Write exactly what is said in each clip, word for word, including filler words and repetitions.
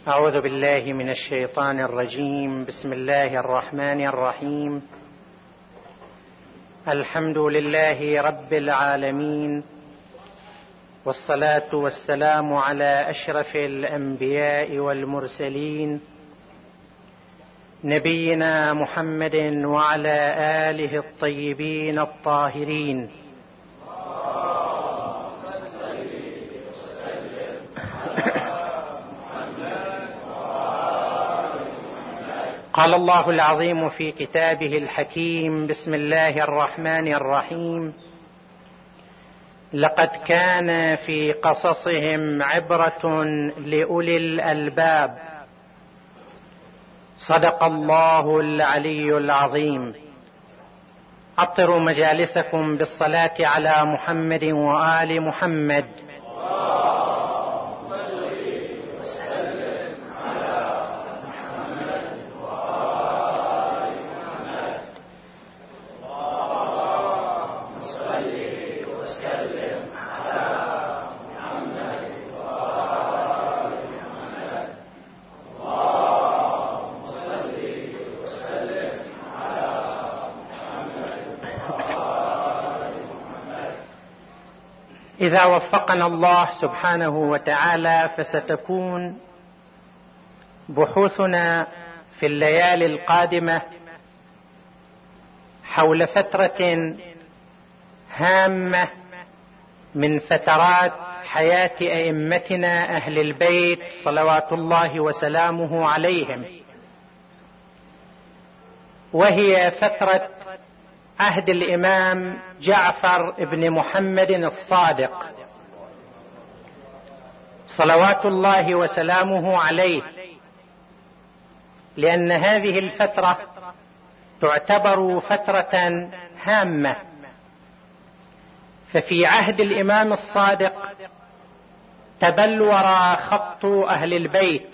أعوذ بالله من الشيطان الرجيم. بسم الله الرحمن الرحيم. الحمد لله رب العالمين، والصلاة والسلام على أشرف الأنبياء والمرسلين، نبينا محمد وعلى آله الطيبين الطاهرين. قال الله العظيم في كتابه الحكيم: بسم الله الرحمن الرحيم. لقد كان في قصصهم عبرة لأولي الألباب. صدق الله العلي العظيم. أطروا مجالسكم بالصلاة على محمد وآل محمد. إذا وفقنا الله سبحانه وتعالى فستكون بحوثنا في الليالي القادمة حول فترة هامة من فترات حياة أئمتنا أهل البيت صلوات الله وسلامه عليهم، وهي فترة عهد الإمام جعفر بن محمد الصادق صلوات الله وسلامه عليه، لأن هذه الفترة تعتبر فترة هامة. ففي عهد الإمام الصادق تبلور خط أهل البيت،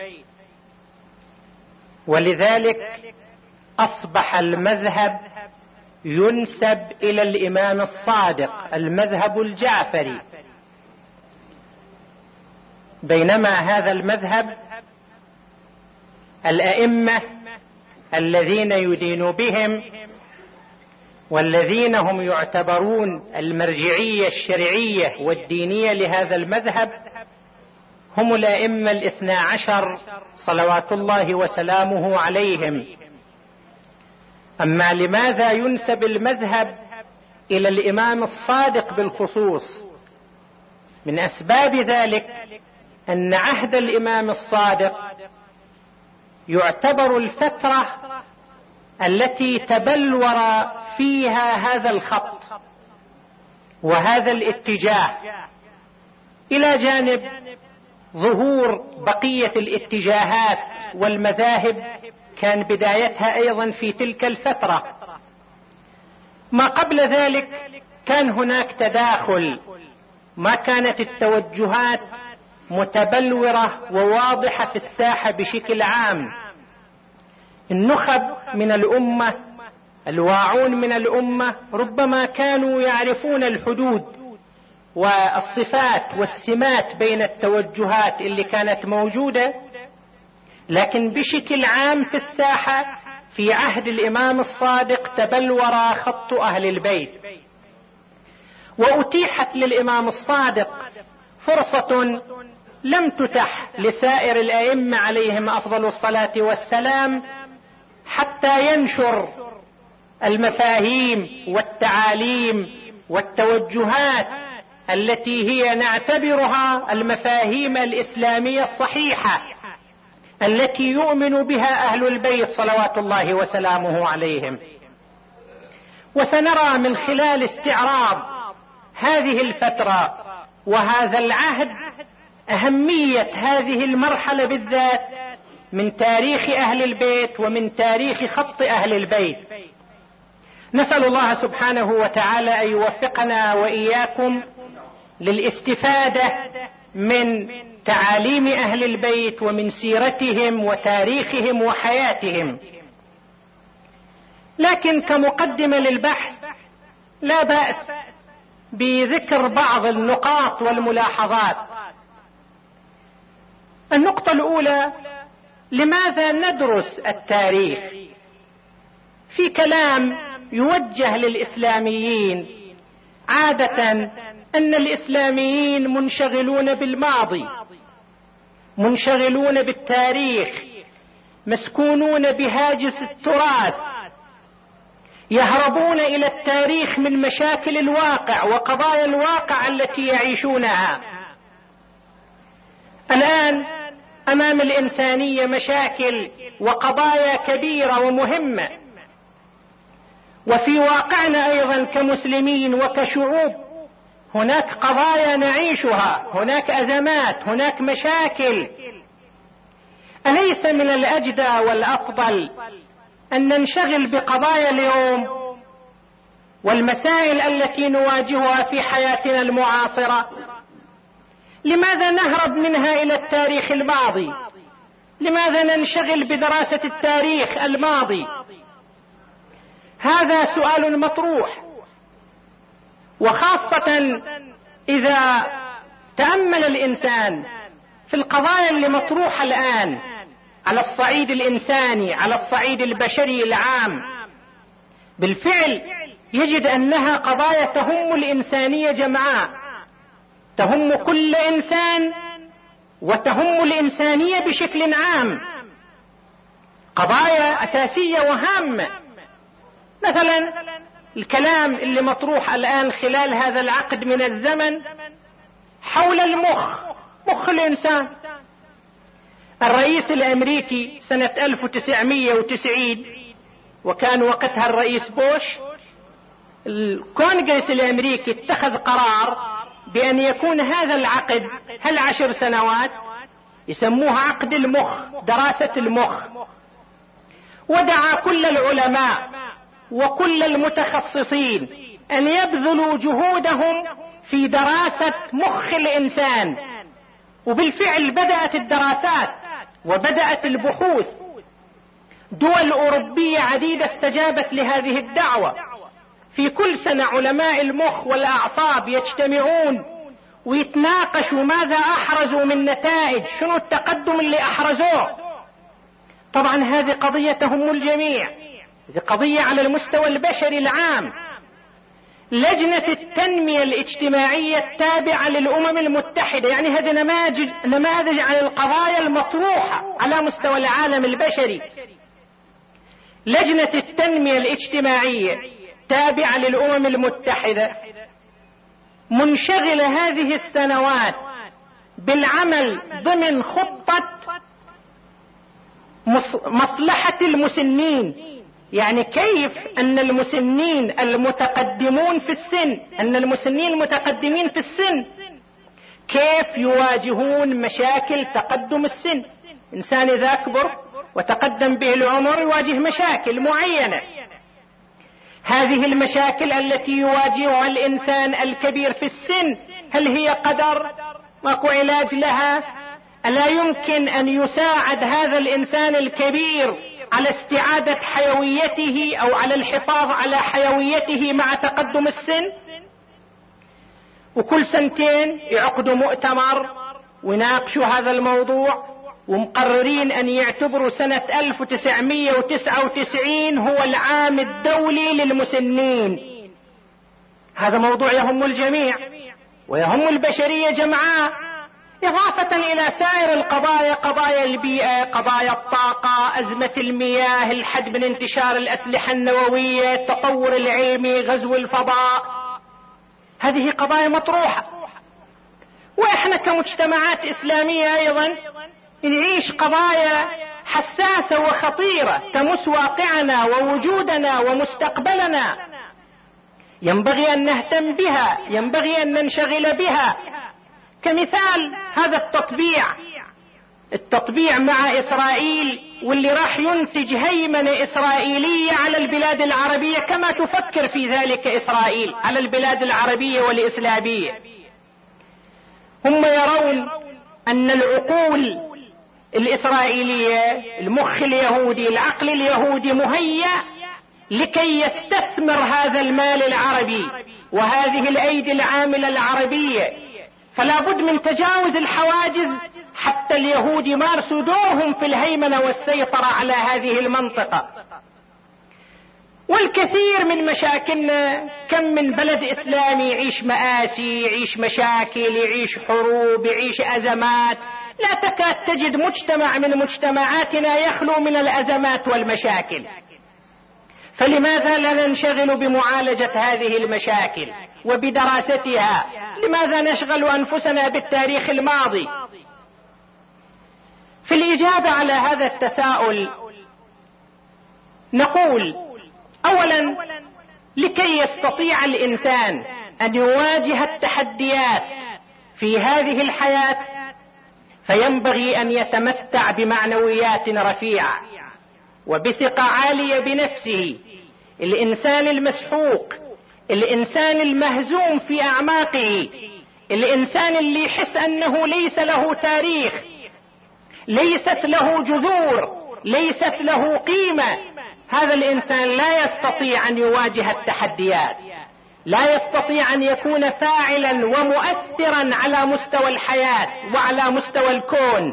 ولذلك أصبح المذهب ينسب إلى الإمام الصادق، المذهب الجعفري، بينما هذا المذهب الأئمة الذين يدين بهم والذين هم يعتبرون المرجعية الشرعية والدينية لهذا المذهب هم الأئمة الاثنى عشر صلوات الله وسلامه عليهم. أما لماذا ينسب المذهب إلى الإمام الصادق بالخصوص؟ من أسباب ذلك أن عهد الإمام الصادق يعتبر الفترة التي تبلور فيها هذا الخط وهذا الاتجاه، إلى جانب ظهور بقية الاتجاهات والمذاهب كان بدايتها أيضا في تلك الفترة. ما قبل ذلك كان هناك تداخل، ما كانت التوجهات متبلورة وواضحة في الساحة بشكل عام. النخب من الأمة، الواعون من الأمة، ربما كانوا يعرفون الحدود والصفات والسمات بين التوجهات اللي كانت موجودة، لكن بشكل عام في الساحة في عهد الإمام الصادق تبلور خط أهل البيت، وأتيحت للإمام الصادق فرصة لم تتح لسائر الأئمة عليهم أفضل الصلاة والسلام حتى ينشر المفاهيم والتعاليم والتوجهات التي هي نعتبرها المفاهيم الإسلامية الصحيحة التي يؤمن بها أهل البيت صلوات الله وسلامه عليهم. وسنرى من خلال استعراض هذه الفترة وهذا العهد أهمية هذه المرحلة بالذات من تاريخ أهل البيت ومن تاريخ خط أهل البيت. نسأل الله سبحانه وتعالى أن يوفقنا وإياكم للاستفادة من تعاليم أهل البيت ومن سيرتهم وتاريخهم وحياتهم. لكن كمقدمة للبحث لا بأس بذكر بعض النقاط والملاحظات. النقطة الأولى لماذا ندرس التاريخ؟ في كلام يوجه للإسلاميين عادة أن الإسلاميين منشغلون بالماضي، منشغلون بالتاريخ، مسكونون بهاجس التراث، يهربون إلى التاريخ من مشاكل الواقع وقضايا الواقع التي يعيشونها. الآن أمام الإنسانية مشاكل وقضايا كبيرة ومهمة، وفي واقعنا أيضا كمسلمين وكشعوب هناك قضايا نعيشها، هناك أزمات، هناك مشاكل. أليس من الأجدى والأفضل أن ننشغل بقضايا اليوم والمسائل التي نواجهها في حياتنا المعاصرة؟ لماذا نهرب منها إلى التاريخ الماضي؟ لماذا ننشغل بدراسة التاريخ الماضي؟ هذا سؤال مطروح، وخاصة إذا تأمل الإنسان في القضايا اللي مطروحة الآن على الصعيد الإنساني، على الصعيد البشري العام. بالفعل يجد أنها قضايا تهم الإنسانية جمعاء، تهم كل إنسان وتهم الإنسانية بشكل عام، قضايا أساسية وهامة. مثلا الكلام اللي مطروح الآن خلال هذا العقد من الزمن حول المخ، مخ الإنسان. الرئيس الأمريكي سنة ألف وتسعمائة وتسعين، وكان وقتها الرئيس بوش، الكونغرس الأمريكي اتخذ قرار بأن يكون هذا العقد هل عشر سنوات، يسموه عقد المخ، دراسة المخ. ودعا كل العلماء وكل المتخصصين أن يبذلوا جهودهم في دراسة مخ الإنسان. وبالفعل بدأت الدراسات وبدأت البحوث. دول أوروبية عديدة استجابت لهذه الدعوة. في كل سنة علماء المخ والأعصاب يجتمعون ويتناقشوا ماذا أحرزوا من نتائج، شنو التقدم اللي أحرزوه. طبعا هذه قضية تهم الجميع، هذه قضية على المستوى البشري العام. لجنة التنمية الاجتماعية التابعة للأمم المتحدة، يعني هذه نماذج نماذج عن القضايا المطروحة على مستوى العالم البشري. لجنة التنمية الاجتماعية تابعة للأمم المتحدة منشغلة هذه السنوات بالعمل ضمن خطة مصلحة المسنين، يعني كيف أن المسنين المتقدمون في السن، أن المسنين المتقدمين في السن كيف يواجهون مشاكل تقدم السن. إنسان إذا كبر وتقدم به العمر يواجه مشاكل معينة. هذه المشاكل التي يواجهها الإنسان الكبير في السن هل هي قدر؟ ماكو علاج لها؟ ألا يمكن أن يساعد هذا الإنسان الكبير على استعادة حيويته أو على الحفاظ على حيويته مع تقدم السن؟ وكل سنتين يعقدوا مؤتمر ويناقشوا هذا الموضوع، ومقررين أن يعتبروا سنة ألف وتسعمائة وتسعة وتسعين هو العام الدولي للمسنين. هذا موضوع يهم الجميع ويهم البشرية جمعاء، إضافة إلى سائر القضايا، قضايا البيئة، قضايا الطاقة، أزمة المياه، الحد من انتشار الأسلحة النووية، التطور العلمي، غزو الفضاء. هذه قضايا مطروحة. وإحنا كمجتمعات إسلامية أيضا نعيش قضايا حساسة وخطيرة تمس واقعنا ووجودنا ومستقبلنا، ينبغي أن نهتم بها، ينبغي أن ننشغل بها. كمثال هذا التطبيع، التطبيع مع إسرائيل، واللي راح ينتج هيمنة إسرائيلية على البلاد العربية كما تفكر في ذلك إسرائيل على البلاد العربية والإسلامية. هم يرون أن العقول الإسرائيلية، المخ اليهودي، العقل اليهودي مهيأ لكي يستثمر هذا المال العربي وهذه الأيدي العاملة العربية، فلا بد من تجاوز الحواجز حتى اليهود مارسوا دورهم في الهيمنة والسيطرة على هذه المنطقة. والكثير من مشاكلنا، كم من بلد إسلامي يعيش مآسي، يعيش مشاكل، يعيش حروب، يعيش أزمات، لا تكاد تجد مجتمع من مجتمعاتنا يخلو من الأزمات والمشاكل. فلماذا لا ننشغل بمعالجة هذه المشاكل وبدراستها؟ لماذا نشغل أنفسنا بالتاريخ الماضي؟ في الإجابة على هذا التساؤل نقول: أولا، لكي يستطيع الإنسان أن يواجه التحديات في هذه الحياة فينبغي أن يتمتع بمعنويات رفيعة وبثقة عالية بنفسه. الإنسان المسحوق، الإنسان المهزوم في أعماقه، الإنسان اللي يحس أنه ليس له تاريخ، ليست له جذور، ليست له قيمة، هذا الإنسان لا يستطيع أن يواجه التحديات، لا يستطيع أن يكون فاعلا ومؤثرا على مستوى الحياة وعلى مستوى الكون.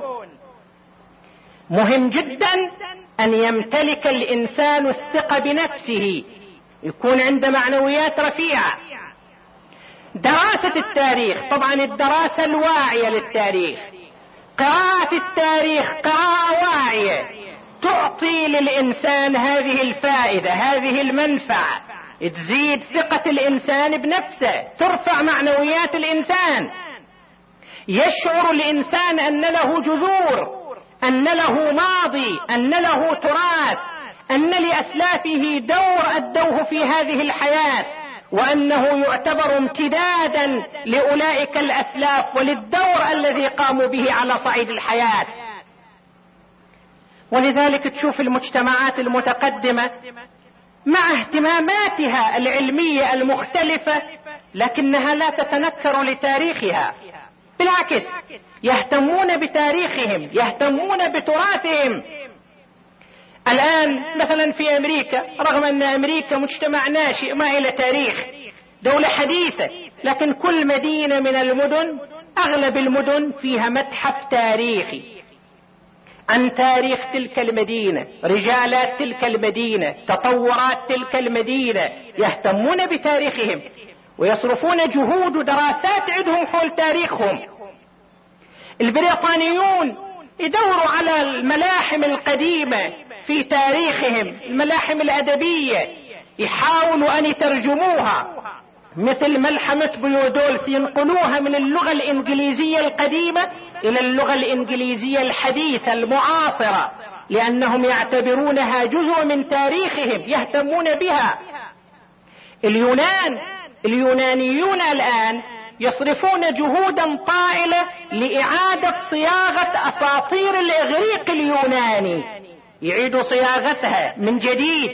مهم جدا أن يمتلك الإنسان الثقة بنفسه، يكون عنده معنويات رفيعة. دراسة التاريخ، طبعا الدراسة الواعية للتاريخ، قراءة التاريخ قراءة واعية تعطي للإنسان هذه الفائدة، هذه المنفعة، تزيد ثقة الإنسان بنفسه، ترفع معنويات الإنسان، يشعر الإنسان أن له جذور، أن له ماضي، أن له تراث، أن لأسلافه دور أدوه في هذه الحياة، وأنه يعتبر امتدادا لأولئك الأسلاف وللدور الذي قاموا به على صعيد الحياة. ولذلك تشوف المجتمعات المتقدمة مع اهتماماتها العلمية المختلفة لكنها لا تتنكر لتاريخها، بالعكس يهتمون بتاريخهم، يهتمون بتراثهم. الآن مثلا في أمريكا، رغم أن أمريكا مجتمع ناشئ ما إلى تاريخ، دولة حديثة، لكن كل مدينة من المدن، أغلب المدن فيها متحف تاريخي عن تاريخ تلك المدينة، رجالات تلك المدينة، تطورات تلك المدينة، يهتمون بتاريخهم ويصرفون جهود ودراسات عندهم حول تاريخهم. البريطانيون يدوروا على الملاحم القديمة في تاريخهم، الملاحم الأدبية، يحاولوا أن يترجموها، مثل ملحمة بيودولف ينقلوها من اللغة الإنجليزية القديمة إلى اللغة الإنجليزية الحديثة المعاصرة، لأنهم يعتبرونها جزء من تاريخهم، يهتمون بها. اليونان، اليونانيون الآن يصرفون جهودا طائلة لإعادة صياغة أساطير الإغريق اليوناني، يعيدوا صياغتها من جديد،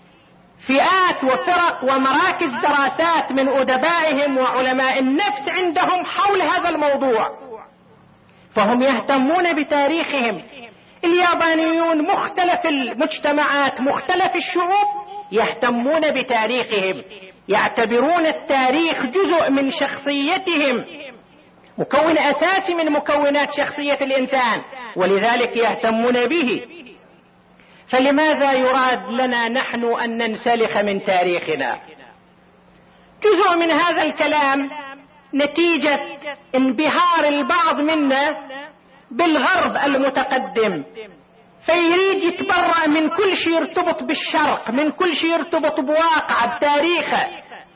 فئات وفرق ومراكز دراسات من أدبائهم وعلماء النفس عندهم حول هذا الموضوع، فهم يهتمون بتاريخهم. اليابانيون، مختلف المجتمعات، مختلف الشعوب، يهتمون بتاريخهم، يعتبرون التاريخ جزء من شخصيتهم، مكون أساسي من مكونات شخصية الإنسان، ولذلك يهتمون به. فلماذا يراد لنا نحن أن ننسلخ من تاريخنا؟ جزء من هذا الكلام نتيجة انبهار البعض منا بالغرب المتقدم، فيريد يتبرأ من كل شيء يرتبط بالشرق، من كل شيء يرتبط بواقع بتاريخه،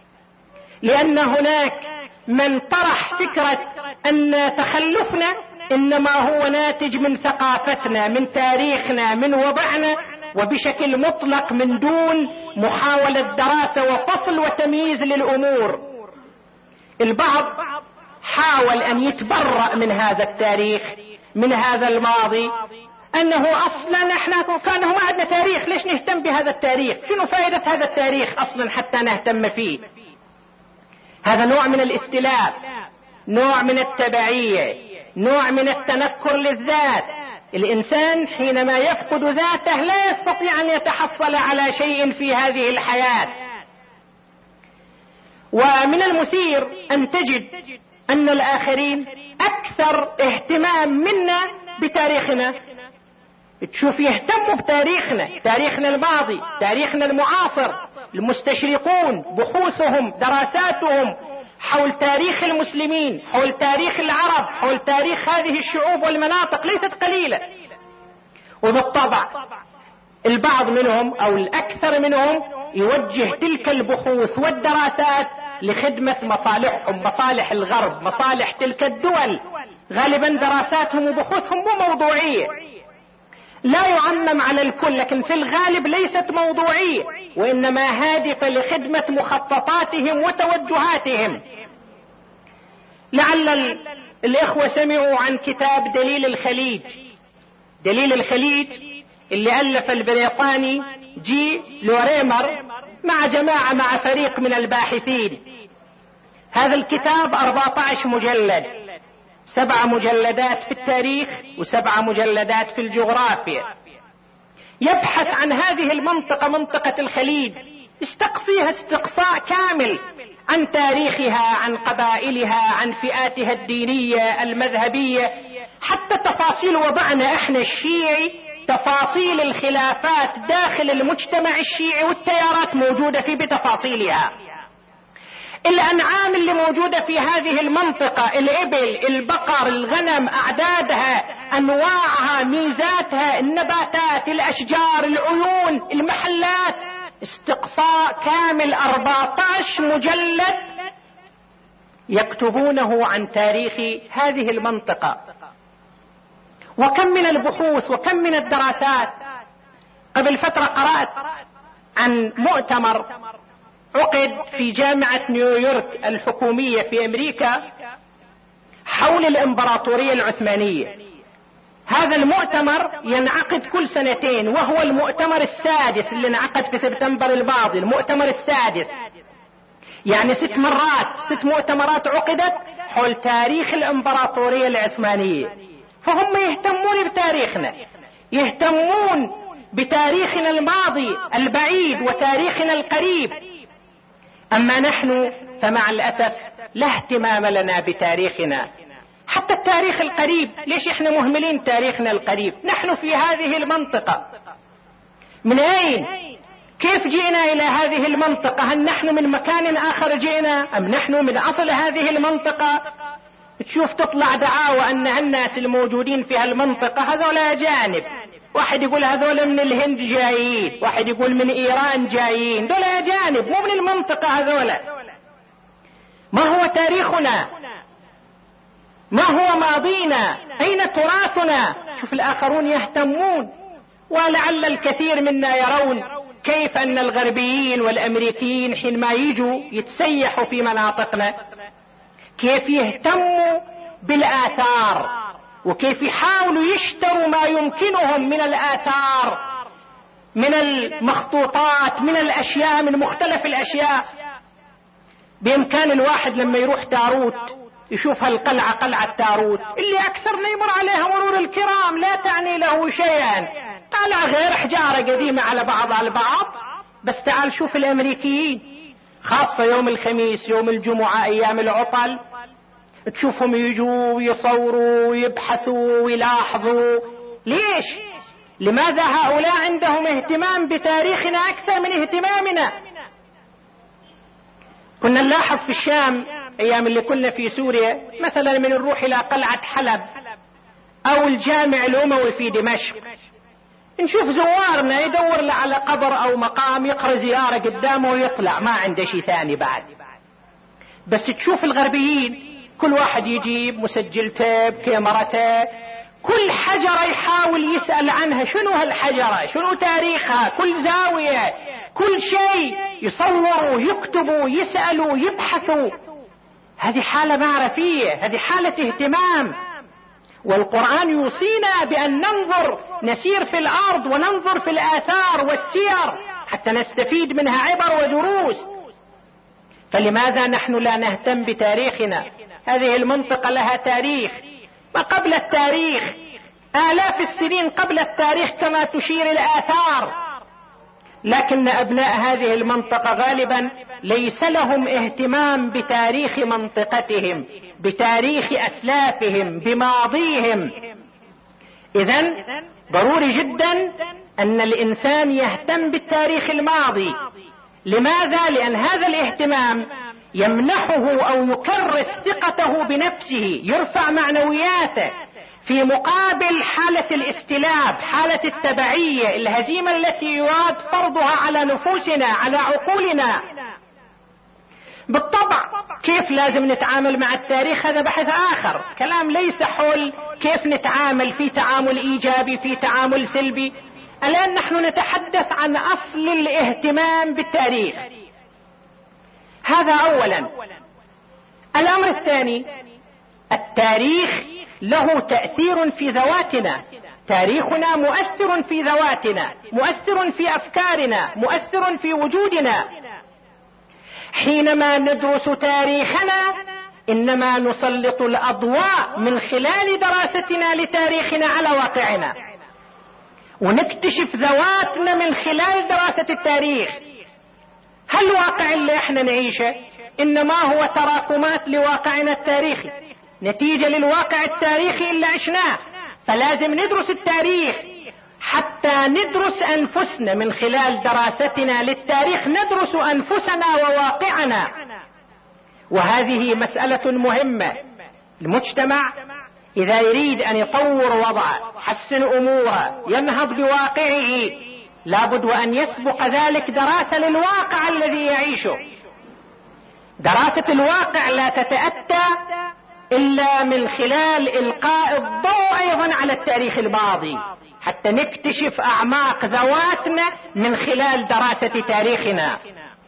لأن هناك من طرح فكرة أن تخلفنا إنما هو ناتج من ثقافتنا، من تاريخنا، من وضعنا، وبشكل مطلق من دون محاولة دراسة وفصل وتمييز للأمور. البعض حاول أن يتبرأ من هذا التاريخ، من هذا الماضي، أنه أصلا احنا كانه ما عندنا تاريخ، ليش نهتم بهذا التاريخ؟ شنو فائدة هذا التاريخ أصلا حتى نهتم فيه؟ هذا نوع من الاستلاف، نوع من التبعية، نوع من التنكر للذات. الإنسان حينما يفقد ذاته لا يستطيع أن يتحصل على شيء في هذه الحياة. ومن المثير أن تجد أن الآخرين أكثر أكثر اهتمام منا بتاريخنا. تشوف يهتموا بتاريخنا، تاريخنا الماضي، تاريخنا المعاصر. المستشرقون بحوثهم دراساتهم حول تاريخ المسلمين، حول تاريخ العرب، حول تاريخ هذه الشعوب والمناطق ليست قليلة. وبالطبع البعض منهم أو الأكثر منهم يوجه تلك البحوث والدراسات لخدمة مصالحهم، مصالح الغرب، مصالح تلك الدول. غالبا دراساتهم وبحوثهم مو موضوعية، لا يعمم على الكل، لكن في الغالب ليست موضوعية، وإنما هادفة لخدمة مخططاتهم وتوجهاتهم. لعل الإخوة سمعوا عن كتاب دليل الخليج. دليل الخليج اللي ألف البريطاني جي لوريمر مع جماعة مع فريق من الباحثين. هذا الكتاب أربعة عشر مجلد، سبع مجلدات في التاريخ وسبع مجلدات في الجغرافيا. يبحث عن هذه المنطقة، منطقة الخليج، استقصيها استقصاء كامل عن تاريخها، عن قبائلها، عن فئاتها الدينية المذهبية، حتى تفاصيل وضعنا احنا الشيعي، تفاصيل الخلافات داخل المجتمع الشيعي والتيارات موجودة فيه بتفاصيلها. الأنعام اللي موجودة في هذه المنطقة، الإبل، البقر، الغنم، أعدادها، أنواعها، ميزاتها، النباتات، الأشجار، العيون، المحلات، استقصاء كامل أربعة عشر مجلد يكتبونه عن تاريخ هذه المنطقة. وكم من البحوث وكم من الدراسات. قبل فترة قرأت عن مؤتمر عقد في جامعة نيويورك الحكومية في أمريكا حول الإمبراطورية العثمانية. هذا المؤتمر ينعقد كل سنتين، وهو المؤتمر السادس اللي انعقد في سبتمبر الماضي، المؤتمر السادس. يعني ست مرات، ست مؤتمرات عقدت حول تاريخ الإمبراطورية العثمانية. فهم يهتمون بتاريخنا، يهتمون بتاريخنا الماضي البعيد وتاريخنا القريب. أما نحن فمع الأسف لا اهتمام لنا بتاريخنا، حتى التاريخ القريب. ليش احنا مهملين تاريخنا القريب؟ نحن في هذه المنطقة، من أين؟ كيف جئنا إلى هذه المنطقة؟ هل نحن من مكان آخر جئنا أم نحن من أصل هذه المنطقة؟ تشوف تطلع دعاوى أن الناس الموجودين في هالمنطقة هذول أجانب، واحد يقول هذول من الهند جايين، واحد يقول من إيران جايين، دول أجانب مو من المنطقة هذول. ما هو تاريخنا؟ ما هو ماضينا؟ أين تراثنا؟ شوف الآخرون يهتمون، ولعل الكثير منا يرون كيف أن الغربيين والأمريكيين حينما يجوا يتسيحوا في مناطقنا كيف يهتموا بالآثار، وكيف يحاولوا يشتروا ما يمكنهم من الآثار، من المخطوطات، من الأشياء، من مختلف الأشياء. بإمكان الواحد لما يروح تاروت يشوف هالقلعة، قلعة تاروت اللي أكثرنا يمر عليها مرور الكرام، لا تعني له شيئا، قلعة غير حجارة قديمة على بعض على بعض. بس تعال شوف الأمريكيين، خاصة يوم الخميس، يوم الجمعة، أيام العطل، تشوفهم يجوا ويصوروا ويبحثوا ويلاحظوا. ليش؟ لماذا هؤلاء عندهم اهتمام بتاريخنا أكثر من اهتمامنا؟ كنا نلاحظ في الشام أيام اللي كنا في سوريا، مثلا من نروح إلى قلعة حلب أو الجامع الأموي في دمشق، نشوف زوارنا يدور له على قبر أو مقام يقرأ زيارة قدامه ويطلع، ما عنده شيء ثاني بعد. بس تشوف الغربيين كل واحد يجيب مسجلته بكاميرته، كل حجرة يحاول يسأل عنها، شنو هالحجرة، شنو تاريخها، كل زاوية، كل شيء يصوروا يكتبوا يسألوا يبحثوا. هذه حالة معرفية، هذه حالة اهتمام. والقرآن يوصينا بأن ننظر، نسير في الأرض وننظر في الآثار والسير حتى نستفيد منها عبر ودروس. فلماذا نحن لا نهتم بتاريخنا؟ هذه المنطقة لها تاريخ، ما قبل التاريخ، آلاف السنين قبل التاريخ كما تشير الآثار. لكن أبناء هذه المنطقة غالبا ليس لهم اهتمام بتاريخ منطقتهم، بتاريخ أسلافهم، بماضيهم. إذن ضروري جدا أن الإنسان يهتم بالتاريخ الماضي. لماذا؟ لأن هذا الاهتمام يمنحه أو يكرس ثقته بنفسه، يرفع معنوياته، في مقابل حالة الاستلاب، حالة التبعية، الهزيمة التي يراد فرضها على نفوسنا، على عقولنا. بالطبع كيف لازم نتعامل مع التاريخ هذا بحث آخر، كلام ليس حول كيف نتعامل، في تعامل إيجابي، في تعامل سلبي. الآن نحن نتحدث عن أصل الاهتمام بالتاريخ، هذا أولا. الأمر الثاني، التاريخ له تأثير في ذواتنا، تاريخنا مؤثر في ذواتنا، مؤثر في أفكارنا، مؤثر في وجودنا. حينما ندرس تاريخنا إنما نسلط الأضواء من خلال دراستنا لتاريخنا على واقعنا، ونكتشف ذواتنا من خلال دراسة التاريخ. هل الواقع اللي احنا نعيشه إنما هو تراكمات لواقعنا التاريخي، نتيجة للواقع التاريخي اللي عشناه. فلازم ندرس التاريخ حتى ندرس أنفسنا. من خلال دراستنا للتاريخ ندرس أنفسنا وواقعنا، وهذه مسألة مهمة. المجتمع إذا يريد أن يطور وضعه، يحسن أموره، ينهض بواقعه، لابد وأن يسبق ذلك دراسة للواقع الذي يعيشه. دراسة الواقع لا تتأتى إلا من خلال إلقاء الضوء أيضا على التاريخ الماضي، حتى نكتشف أعماق ذواتنا من خلال دراسة تاريخنا.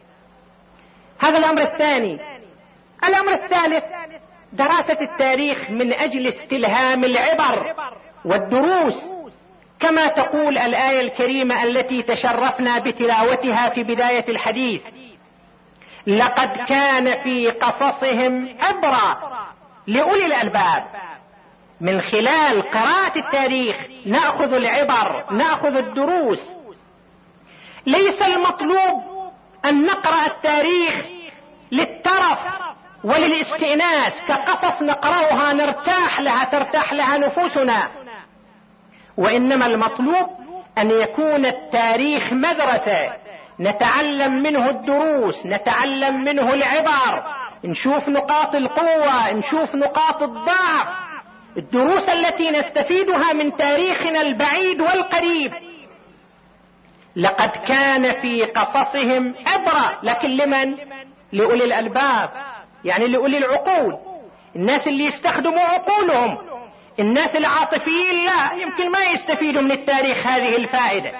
هذا الأمر الثاني. الأمر الثالث، دراسة التاريخ من أجل استلهام العبر والدروس، كما تقول الآية الكريمة التي تشرفنا بتلاوتها في بداية الحديث: لقد كان في قصصهم عبرة لأولي الألباب. من خلال قراءة التاريخ نأخذ العبر، نأخذ الدروس. ليس المطلوب أن نقرأ التاريخ للترف وللاستئناس، كقصص نقرأها نرتاح لها، ترتاح لها نفوسنا. وإنما المطلوب أن يكون التاريخ مدرسة نتعلم منه الدروس، نتعلم منه العبر، نشوف نقاط القوة، نشوف نقاط الضعف، الدروس التي نستفيدها من تاريخنا البعيد والقريب. لقد كان في قصصهم عبرة، لكن لمن؟ لأولي الألباب، يعني لأولي العقول، الناس اللي يستخدموا عقولهم. الناس العاطفيين لا، يمكن ما يستفيدوا من التاريخ هذه الفائدة.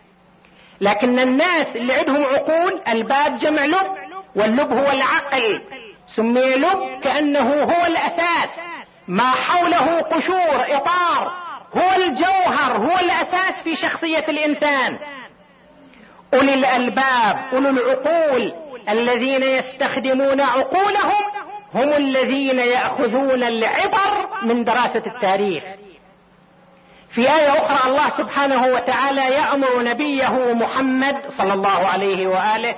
لكن الناس اللي عندهم عقول، الباب جمع لب، واللب هو العقل، سمي لب كأنه هو الأساس، ما حوله قشور إطار، هو الجوهر، هو الأساس في شخصية الإنسان. أولي الألباب، أولي العقول الذين يستخدمون عقولهم هم الذين يأخذون العبر من دراسة التاريخ. في آية أخرى الله سبحانه وتعالى يأمر نبيه محمد صلى الله عليه وآله: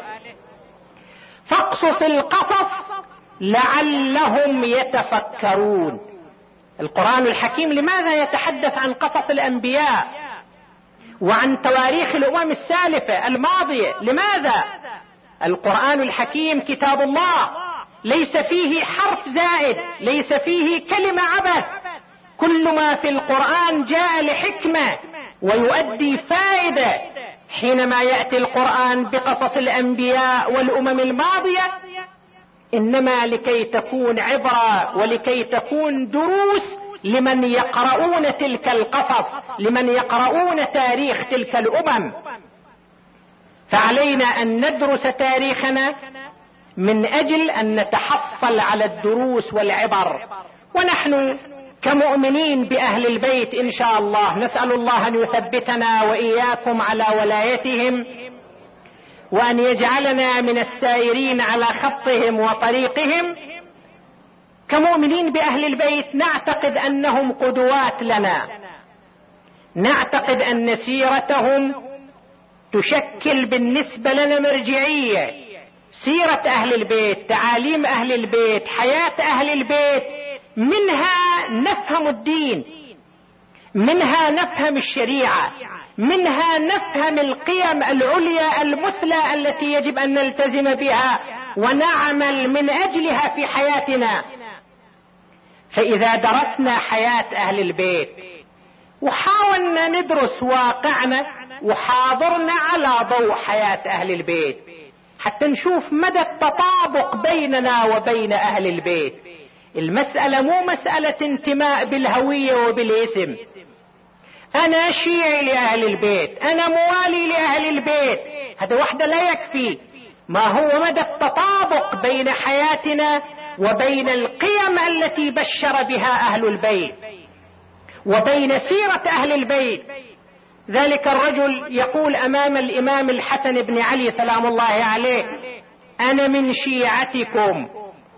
فاقصص القصص لعلهم يتفكرون. القرآن الحكيم لماذا يتحدث عن قصص الأنبياء وعن تواريخ الأمم السالفة الماضية؟ لماذا؟ القرآن الحكيم كتاب الله، ليس فيه حرف زائد، ليس فيه كلمة عبث. كل ما في القرآن جاء لحكمة ويؤدي فائدة. حينما يأتي القرآن بقصص الأنبياء والأمم الماضية إنما لكي تكون عبرة ولكي تكون دروس لمن يقرؤون تلك القصص، لمن يقرؤون تاريخ تلك الأمم. فعلينا أن ندرس تاريخنا من أجل أن نتحصل على الدروس والعبر. ونحن كمؤمنين بأهل البيت إن شاء الله نسأل الله أن يثبتنا وإياكم على ولايتهم، وأن يجعلنا من السائرين على خطهم وطريقهم. كمؤمنين بأهل البيت نعتقد أنهم قدوات لنا، نعتقد أن سيرتهم تشكل بالنسبة لنا مرجعية. سيرة أهل البيت، تعاليم أهل البيت، حياة أهل البيت، منها نفهم الدين، منها نفهم الشريعة، منها نفهم القيم العليا المثلى التي يجب أن نلتزم بها ونعمل من أجلها في حياتنا. فإذا درسنا حياة أهل البيت وحاولنا ندرس واقعنا وحاضرنا على ضوء حياة أهل البيت حتى نشوف مدى التطابق بيننا وبين أهل البيت، المسألة مو مسألة انتماء بالهوية وبالاسم، أنا شيعي لأهل البيت، أنا موالي لأهل البيت، هذا وحده لا يكفي. ما هو مدى التطابق بين حياتنا وبين القيم التي بشر بها أهل البيت وبين سيرة أهل البيت. ذلك الرجل يقول أمام الإمام الحسن بن علي سلام الله عليه: أنا من شيعتكم.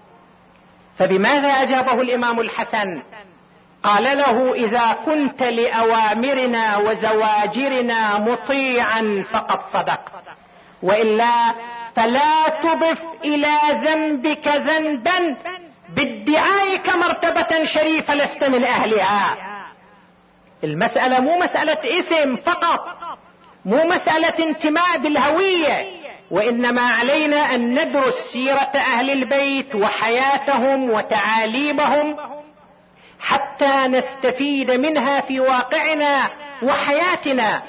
فبماذا أجابه الإمام الحسن؟ قال له: إذا كنت لأوامرنا وزواجرنا مطيعا فقد صدقت، وإلا فلا تضف إلى ذنبك ذنبا بادعائك مرتبة شريفة لست من أهلها. المسألة مو مسألة اسم فقط، مو مسألة انتماء بالهوية، وإنما علينا أن ندرس سيرة أهل البيت وحياتهم وتعاليمهم حتى نستفيد منها في واقعنا وحياتنا.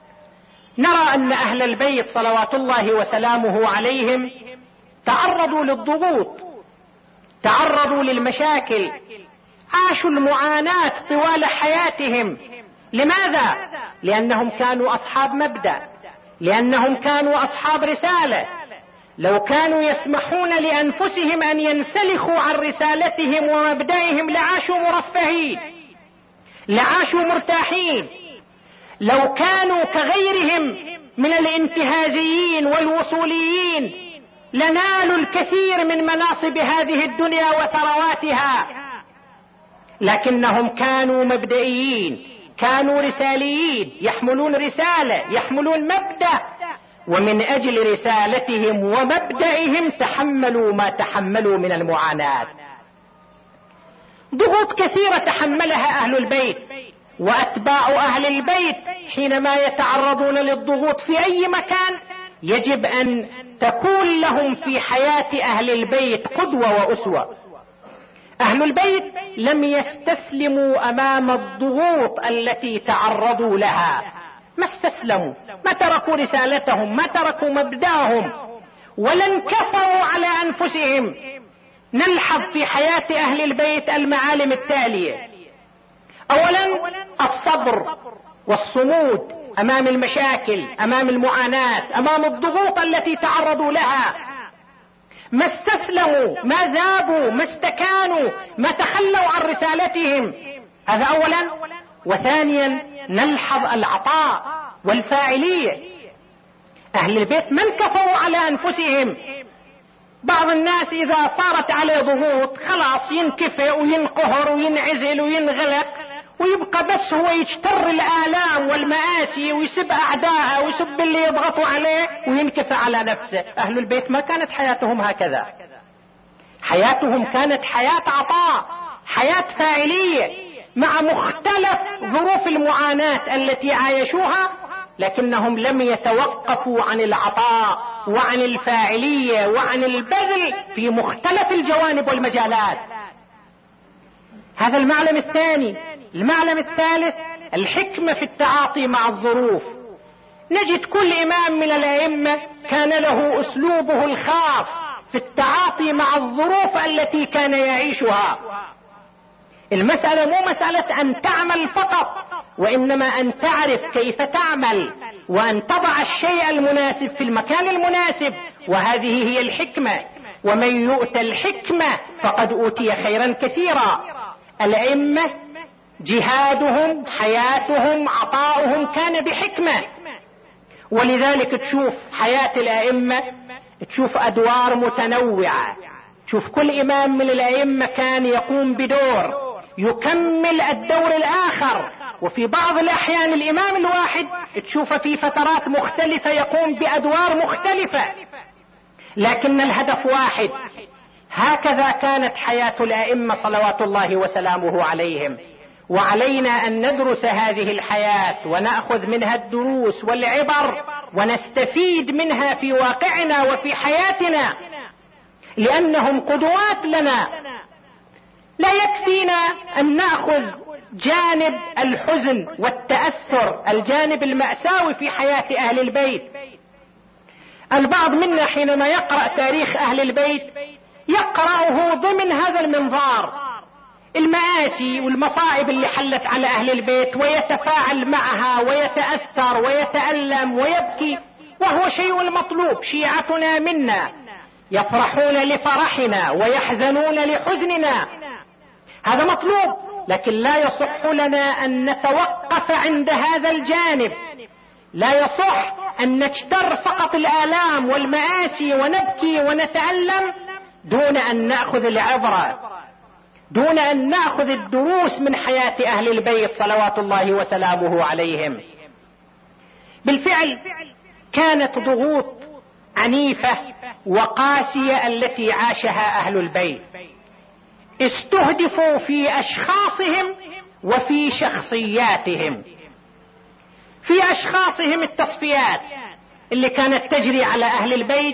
نرى أن أهل البيت صلوات الله وسلامه عليهم تعرضوا للضغوط، تعرضوا للمشاكل، عاشوا المعاناة طوال حياتهم. لماذا؟ لأنهم كانوا أصحاب مبدأ، لأنهم كانوا أصحاب رسالة. لو كانوا يسمحون لأنفسهم أن ينسلخوا عن رسالتهم ومبدئهم لعاشوا مرفهين، لعاشوا مرتاحين. لو كانوا كغيرهم من الانتهازيين والوصوليين لنالوا الكثير من مناصب هذه الدنيا وثرواتها، لكنهم كانوا مبدئيين، كانوا رساليين، يحملون رسالة، يحملون مبدأ، ومن أجل رسالتهم ومبدئهم تحملوا ما تحملوا من المعاناة. ضغوط كثيرة تحملها أهل البيت وأتباع أهل البيت. حينما يتعرضون للضغوط في أي مكان يجب أن تكون لهم في حياة أهل البيت قدوة وأسوة. أهل البيت لم يستسلموا أمام الضغوط التي تعرضوا لها، ما استسلموا، ما تركوا رسالتهم، ما تركوا مبدأهم، ولن كفروا على أنفسهم. نلحظ في حياة أهل البيت المعالم التالية: أولا الصبر والصمود أمام المشاكل، أمام المعاناة، أمام الضغوط التي تعرضوا لها. ما استسلموا، ما ذابوا، ما استكانوا، ما تخلوا عن رسالتهم، هذا أولا. وثانيا نلحظ العطاء والفاعلية. أهل البيت من كفروا على أنفسهم. بعض الناس إذا صارت عليه ضغوط خلاص ينكفئ وينقهر وينعزل وينغلق ويبقى بس هو يجتر الآلام والمآسي ويسب أعداءه ويسب اللي يضغطوا عليه وينكفئ على نفسه. أهل البيت ما كانت حياتهم هكذا، حياتهم كانت حياة عطاء، حياة فاعلية مع مختلف ظروف المعاناة التي عايشوها، لكنهم لم يتوقفوا عن العطاء وعن الفاعلية وعن البذل في مختلف الجوانب والمجالات. هذا المعلم الثاني. المعلم الثالث الحكمة في التعاطي مع الظروف. نجد كل إمام من الأئمة كان له أسلوبه الخاص في التعاطي مع الظروف التي كان يعيشها. المسألة مو مسألة أن تعمل فقط، وإنما أن تعرف كيف تعمل وأن تضع الشيء المناسب في المكان المناسب، وهذه هي الحكمة. ومن يؤت الحكمة فقد أوتي خيرا كثيرا. الأئمة جهادهم، حياتهم، عطاؤهم كان بحكمة، ولذلك تشوف حياة الأئمة، تشوف أدوار متنوعة، تشوف كل إمام من الأئمة كان يقوم بدور يكمل الدور الآخر، وفي بعض الأحيان الإمام الواحد تشوف في فترات مختلفة يقوم بأدوار مختلفة، لكن الهدف واحد. هكذا كانت حياة الأئمة صلوات الله وسلامه عليهم، وعلينا أن ندرس هذه الحياة ونأخذ منها الدروس والعبر ونستفيد منها في واقعنا وفي حياتنا، لأنهم قدوات لنا. لا يكفينا أن نأخذ جانب الحزن والتأثر، الجانب المأساوي في حياة أهل البيت. البعض منا حينما يقرأ تاريخ أهل البيت يقرأه ضمن هذا المنظار، المآسي والمصائب اللي حلت على أهل البيت، ويتفاعل معها ويتأثر ويتألم ويبكي، وهو شيء مطلوب. شيعتنا منا يفرحون لفرحنا ويحزنون لحزننا، هذا مطلوب، لكن لا يصح لنا أن نتوقف عند هذا الجانب. لا يصح أن نجتر فقط الآلام والمآسي ونبكي ونتألم دون أن نأخذ العبرة، دون أن نأخذ الدروس من حياة أهل البيت صلوات الله وسلامه عليهم. بالفعل كانت ضغوط عنيفة وقاسية التي عاشها أهل البيت، استهدفوا في أشخاصهم وفي شخصياتهم. في أشخاصهم التصفيات اللي كانت تجري على أهل البيت،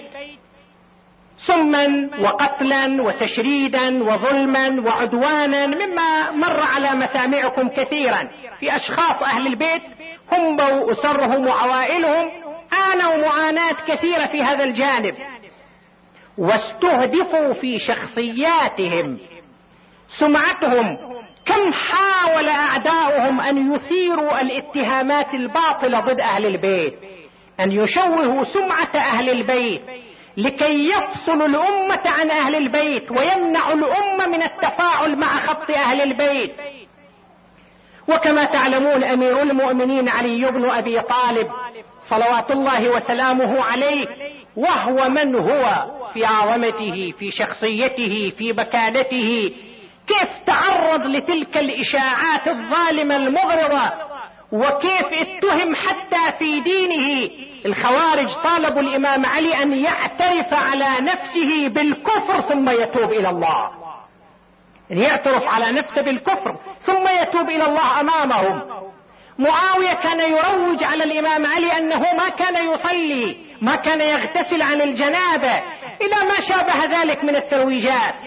سما وقتلا وتشريدا وظلما وعدوانا، مما مر على مسامعكم كثيرا. في أشخاص أهل البيت هم وأسرهم وعوائلهم عانوا معاناة كثيرة في هذا الجانب، واستهدفوا في شخصياتهم سمعتهم. كم حاول أعداؤهم أن يثيروا الاتهامات الباطلة ضد أهل البيت، أن يشوهوا سمعة أهل البيت لكي يفصلوا الأمة عن أهل البيت ويمنعوا الأمة من التفاعل مع خط أهل البيت. وكما تعلمون أمير المؤمنين علي بن أبي طالب صلوات الله وسلامه عليه، وهو من هو في عظمته في شخصيته في بكالته، كيف تعرض لتلك الإشاعات الظالمة المغرضة، وكيف اتهم حتى في دينه. الخوارج طالبوا الإمام علي أن يعترف على نفسه بالكفر ثم يتوب إلى الله، يعترف على نفسه بالكفر ثم يتوب إلى الله أمامهم. معاوية كان يروج على الإمام علي أنه ما كان يصلي، ما كان يغتسل عن الجنابة، إلى ما شابه ذلك من الترويجات.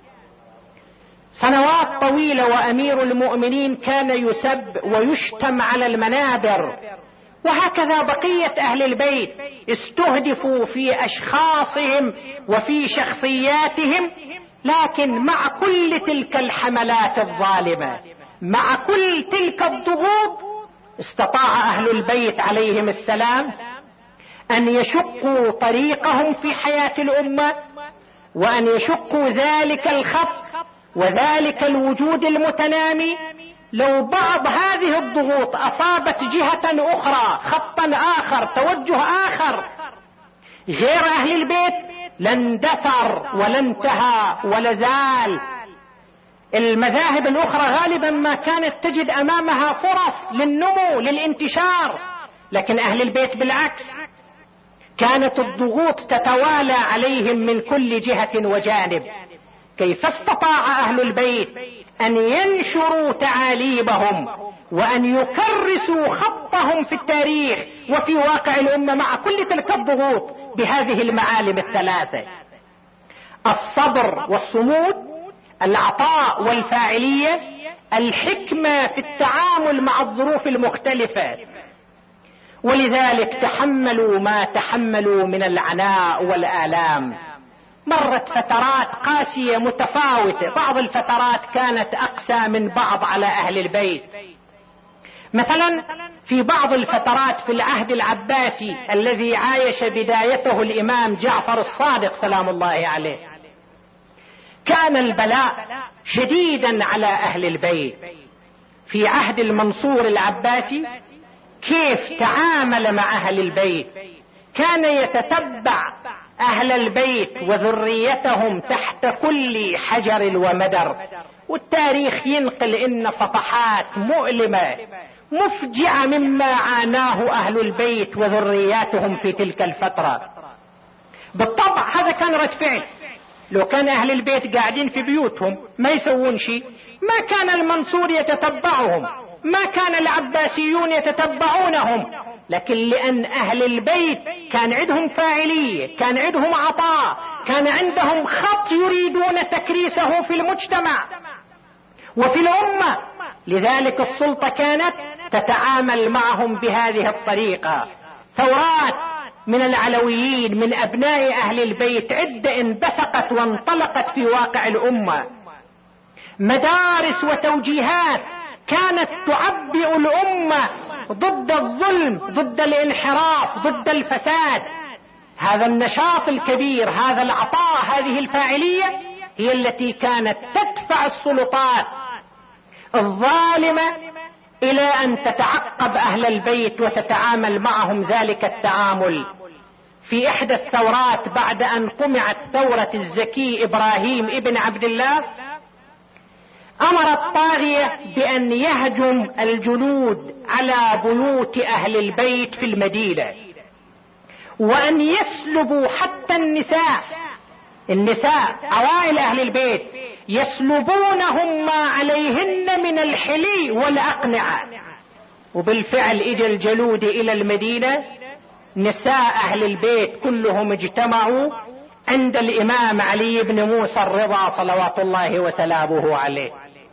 سنوات طويلة وأمير المؤمنين كان يسب ويشتم على المنابر. وهكذا بقية أهل البيت استهدفوا في أشخاصهم وفي شخصياتهم، لكن مع كل تلك الحملات الظالمة، مع كل تلك الضغوط، استطاع أهل البيت عليهم السلام أن يشقوا طريقهم في حياة الأمة، وأن يشقوا ذلك الخط وذلك الوجود المتنامي. لو بعض هذه الضغوط أصابت جهة أخرى، خطا آخر، توجه آخر غير أهل البيت، لاندثر ولانتهى ولزال. المذاهب الأخرى غالبا ما كانت تجد أمامها فرص للنمو للانتشار، لكن أهل البيت بالعكس، كانت الضغوط تتوالى عليهم من كل جهة وجانب. كيف استطاع أهل البيت أن ينشروا تعاليمهم وأن يكرسوا خطهم في التاريخ وفي واقع الأمة مع كل تلك الضغوط بهذه المعالم الثلاثة: الصبر والصمود، العطاء والفاعلية، الحكمة في التعامل مع الظروف المختلفة. ولذلك تحملوا ما تحملوا من العناء والآلام. مرت فترات قاسية متفاوتة، بعض الفترات كانت أقسى من بعض على أهل البيت. مثلا في بعض الفترات في العهد العباسي الذي عايش بدايته الإمام جعفر الصادق سلام الله عليه، كان البلاء شديدا على أهل البيت. في عهد المنصور العباسي كيف تعامل مع أهل البيت، كان يتتبع أهل البيت وذريتهم تحت كل حجر ومدر، والتاريخ ينقل إن صفحات مؤلمة مفجعة مما عاناه أهل البيت وذرياتهم في تلك الفترة. بالطبع هذا كان رد فعل. لو كان أهل البيت قاعدين في بيوتهم ما يسوون شيء ما كان المنصور يتتبعهم، ما كان العباسيون يتتبعونهم، لكن لأن أهل البيت كان عندهم فاعلية، كان عندهم عطاء، كان عندهم خط يريدون تكريسه في المجتمع وفي الأمة، لذلك السلطة كانت تتعامل معهم بهذه الطريقة. ثورات من العلويين من أبناء أهل البيت عدة انبثقت وانطلقت في واقع الأمة. مدارس وتوجيهات كانت تعبئ الأمة ضد الظلم، ضد الانحراف، ضد الفساد. هذا النشاط الكبير، هذا العطاء، هذه الفاعلية هي التي كانت تدفع السلطات الظالمة إلى أن تتعقب أهل البيت وتتعامل معهم ذلك التعامل. في إحدى الثورات بعد أن قمعت ثورة الزكي إبراهيم ابن عبد الله، أمر الطاغية بأن يهجم الجنود على بيوت أهل البيت في المدينة، وأن يسلبوا حتى النساء النساء عوائل أهل البيت، يسلبونهم ما عليهن من الحلي والأقنعة. وبالفعل اجى الجلود إلى المدينة، نساء أهل البيت كلهم اجتمعوا عند الإمام علي بن موسى الرضا صلوات الله وسلامه عليه.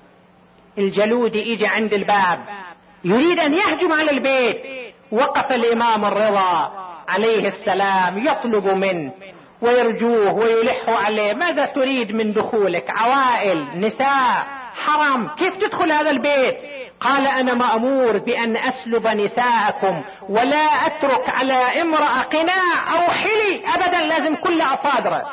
الجلود اجى عند الباب يريد أن يهجم على البيت، وقف الإمام الرضا عليه السلام يطلب منه ويرجوه ويلح عليه: ماذا تريد من دخولك؟ عوائل، نساء، حرم، كيف تدخل هذا البيت؟ قال: أنا مأمور بأن أسلب نساءكم ولا أترك على امرأة قناع أو حلي أبدا، لازم كل أصادره.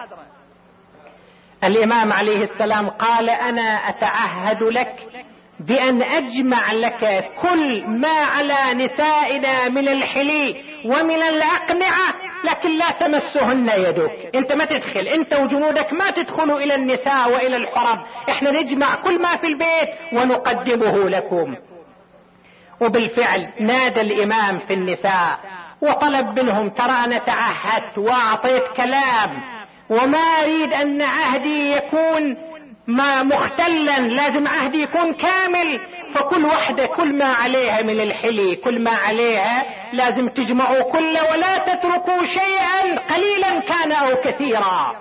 الإمام عليه السلام قال: أنا أتعهد لك بأن أجمع لك كل ما على نسائنا من الحلي ومن الأقنعة، لكن لا تمسهن يدك، انت ما تدخل، انت وجنودك ما تدخلوا الى النساء والى الحرم، احنا نجمع كل ما في البيت ونقدمه لكم. وبالفعل نادى الامام في النساء وطلب منهم: ترى انا تعهدت واعطيت كلام وما اريد ان عهدي يكون ما مختلا، لازم عهدي يكون كامل، فكل واحدة كل ما عليها من الحلي، كل ما عليها لازم تجمعوا كله ولا تتركوا شيئا قليلا كان او كثيرا.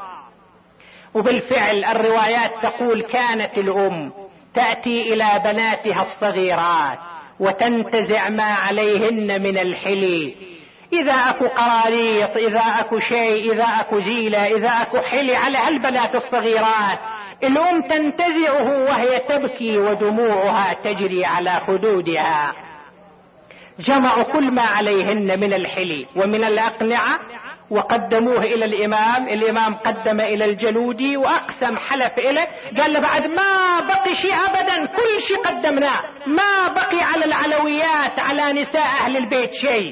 وبالفعل الروايات تقول: كانت الام تأتي الى بناتها الصغيرات وتنتزع ما عليهن من الحلي، اذا اكو قراريط، اذا اكو شيء، اذا اكو زيلة، اذا اكو حلي على هالبنات الصغيرات، الأم تنتزعه وهي تبكي ودموعها تجري على خدودها. جمعوا كل ما عليهن من الحلي ومن الأقنعة وقدموه إلى الإمام. الإمام قدم إلى الجلودي وأقسم، حلف إليه، قال له: بعد ما بقي شيء أبدا، كل شيء قدمناه، ما بقي على العلويات على نساء أهل البيت شيء.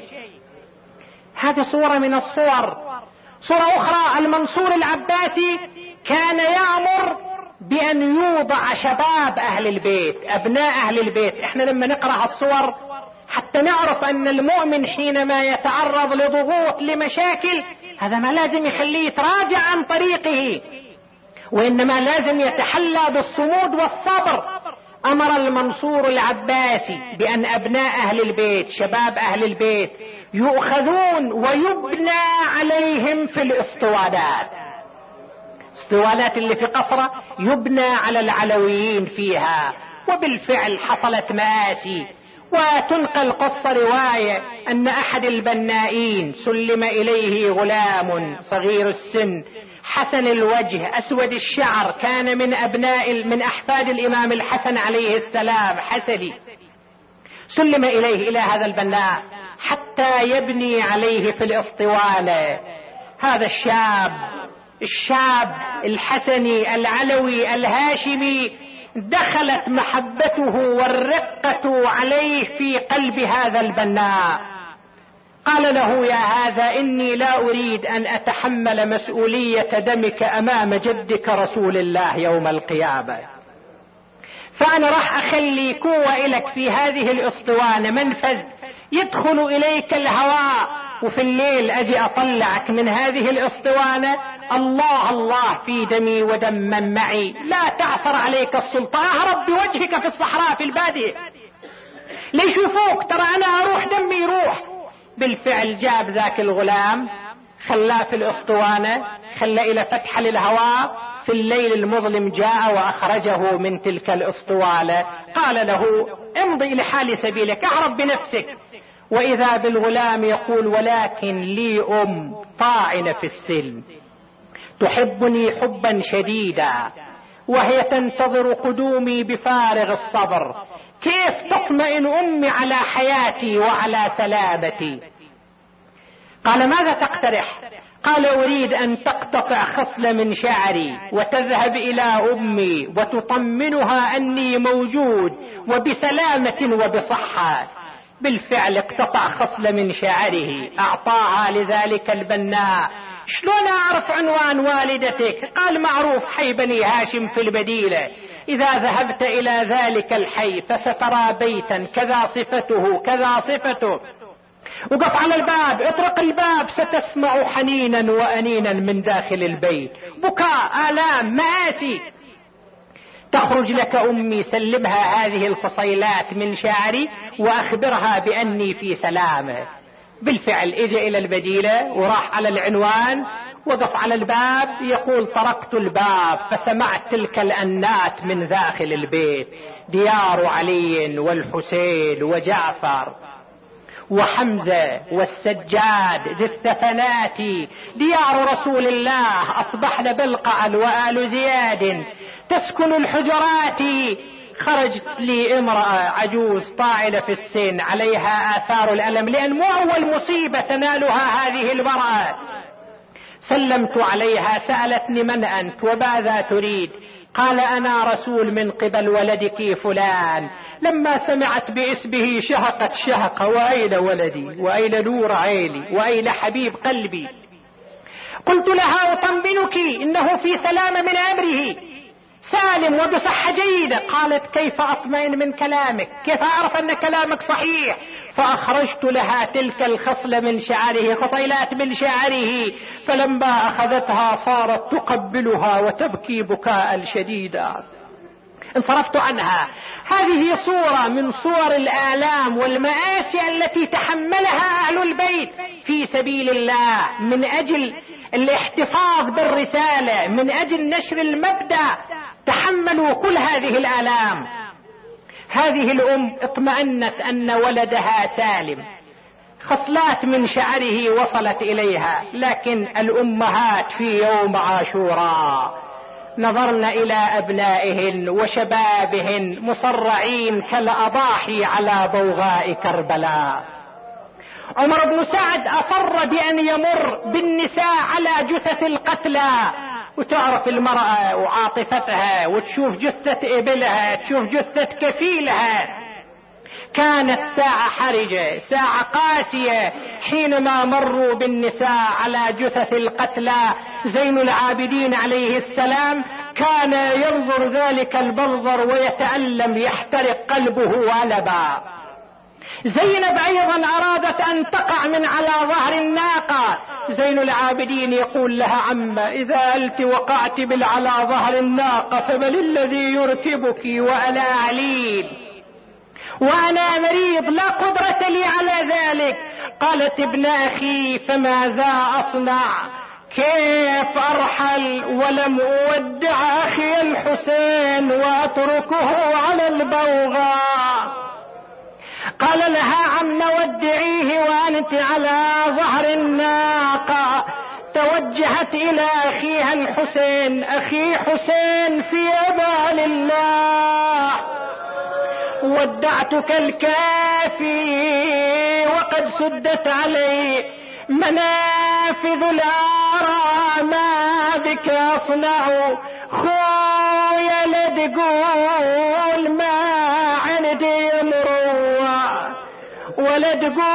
هذه صورة من الصور. صورة أخرى: المنصور العباسي كان يأمر بأن يوضع شباب أهل البيت، أبناء أهل البيت. احنا لما نقرأ الصور حتى نعرف أن المؤمن حينما يتعرض لضغوط، لمشاكل، هذا ما لازم يخليه يتراجع عن طريقه، وإنما لازم يتحلى بالصمود والصبر. أمر المنصور العباسي بأن أبناء أهل البيت، شباب أهل البيت، يؤخذون ويبنى عليهم في الاسطوانات. الاسطوانات اللي في قصره يبنى على العلويين فيها. وبالفعل حصلت مآسي. وتنقل قصة رواية أن أحد البنائين سلم إليه غلام صغير السن حسن الوجه أسود الشعر، كان من أبناء من أحفاد الإمام الحسن عليه السلام، حسني. سلم إليه إلى هذا البناء حتى يبني عليه في الاسطوانة. هذا الشاب الشاب الحسني العلوي الهاشمي دخلت محبته والرقة عليه في قلب هذا البناء. قال له: يا هذا، إني لا أريد أن أتحمل مسؤولية دمك أمام جدك رسول الله يوم القيامة، فأنا راح أخلي كوة إلك في هذه الأسطوانة منفذ يدخل إليك الهواء، وفي الليل أجي أطلعك من هذه الأسطوانة. الله الله في دمي ودما معي، لا تعثر عليك السلطة، أهرب بوجهك في الصحراء في البادية ليشوفوك، ترى أنا أروح دمي يروح. بالفعل جاب ذاك الغلام خلاه في الأسطوانة، خلى إلى فتحة للهواء، في الليل المظلم جاء وأخرجه من تلك الأسطوانة، قال له امضي لحال سبيلك، أهرب بنفسك. وإذا بالغلام يقول ولكن لي أم طاعنة في السلم تحبني حبا شديدا، وهي تنتظر قدومي بفارغ الصبر، كيف تطمئن أمي على حياتي وعلى سلامتي؟ قال ماذا تقترح؟ قال أريد أن تقتطع خصلة من شعري وتذهب إلى أمي وتطمنها أني موجود وبسلامة وبصحة. بالفعل اقتطع خصلة من شعره، أعطاها لذلك البناء. شلون أعرف عنوان والدتك؟ قال معروف، حي بني هاشم في البديلة، إذا ذهبت إلى ذلك الحي فسترى بيتا كذا صفته كذا صفته، وقف على الباب، اطرق الباب، ستسمع حنينا وأنينا من داخل البيت، بكاء، آلام، مآسي. تخرج لك أمي، سلمها هذه الفصيلات من شعري وأخبرها بأني في سلامة. بالفعل اجى إلى البديلة وراح على العنوان، وقف على الباب، يقول طرقت الباب فسمعت تلك الأنات من داخل البيت، ديار علي والحسين وجعفر وحمزة والسجاد ذي الثفنات، ديار رسول الله، أصبحنا بالقعل وآل زياد تسكن الحجرات. خرجت لي امرأة عجوز طاعنة في السن، عليها آثار الألم، لأن مو أول مصيبة تنالها هذه المرأة. سلمت عليها، سألتني من أنت وماذا تريد؟ قال أنا رسول من قبل ولدك فلان. لما سمعت باسمه شهقت شهقة، وأين ولدي وأين نور عيني وأين حبيب قلبي؟ قلت لها أطمنك إنه في سلام من أمره، سالم وبصحة جيدة. قالت كيف أطمئن من كلامك؟ كيف أعرف أن كلامك صحيح؟ فأخرجت لها تلك الخصلة من شعره، خصيلات من شعره، فلما أخذتها صارت تقبلها وتبكي بكاء شديدا. انصرفت عنها. هذه صورة من صور الآلام والمآسي التي تحملها أهل البيت في سبيل الله، من أجل الاحتفاظ بالرسالة، من أجل نشر المبدأ، تحملوا كل هذه الآلام. هذه الأم اطمأنت أن ولدها سالم، خصلات من شعره وصلت إليها. لكن الأمهات في يوم عاشوراء نظرن إلى أبنائهن وشبابهن مصرعين كالأضاحي على ضوغاء كربلاء. عمر بن سعد أصر بأن يمر بالنساء على جثث القتلى، وتعرف المرأة وعاطفتها، وتشوف جثة ابنها، تشوف جثة كفيلها. كانت ساعة حرجة، ساعة قاسية، حينما مروا بالنساء على جثث القتلى. زين العابدين عليه السلام كان ينظر ذلك المنظر ويتألم، يحترق قلبه ولبا. زينب أيضا أرادت أن تقع من على ظهر الناقة. زين العابدين يقول لها عما إذا أنت وقعت بال على ظهر الناقة فمن الذي يركبك وأنا عليل وأنا مريض لا قدرة لي على ذلك؟ قالت ابن أخي فماذا أصنع؟ كيف أرحل ولم أودع أخي الحسين وأتركه على البوغاء؟ قال لها عم ودعيه وأنت على ظهر الناقة. توجهت إلى أخيها الحسين، أخي حسين في أمان الله، ودعتك الكافي وقد سدت علي منافذ الآراء، ما بك أصنع؟ خويا لا تقول ما عندي مروع، ولا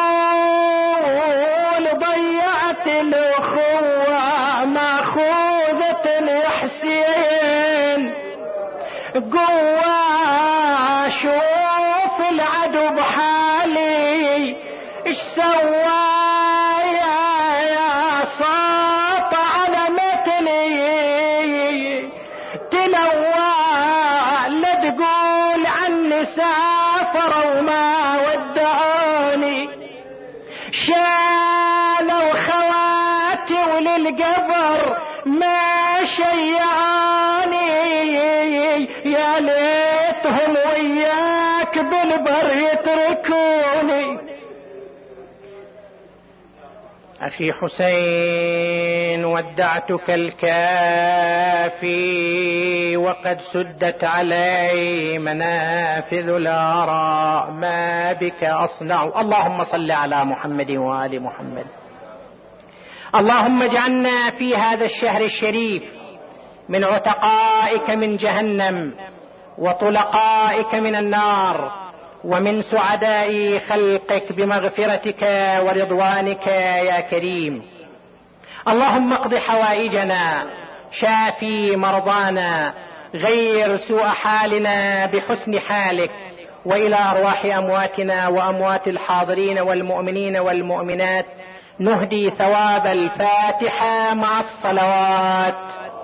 تقول ضيعت الأخوة مأخوذة يا حسين. قوة القبر ما شيعاني، يا ليتهم وياك بالبر يتركوني. أخي حسين ودعتك الكافي وقد سدت علي منافذ الآراء، ما بك أصنع. اللهم صل على محمد وآل محمد. اللهم اجعلنا في هذا الشهر الشريف من عتقائك من جهنم وطلقائك من النار ومن سعداء خلقك بمغفرتك ورضوانك يا كريم. اللهم اقض حوائجنا، شافي مرضانا، غير سوء حالنا بحسن حالك، وإلى أرواح أمواتنا وأموات الحاضرين والمؤمنين والمؤمنات نهدي ثواب الفاتحة مع الصلوات.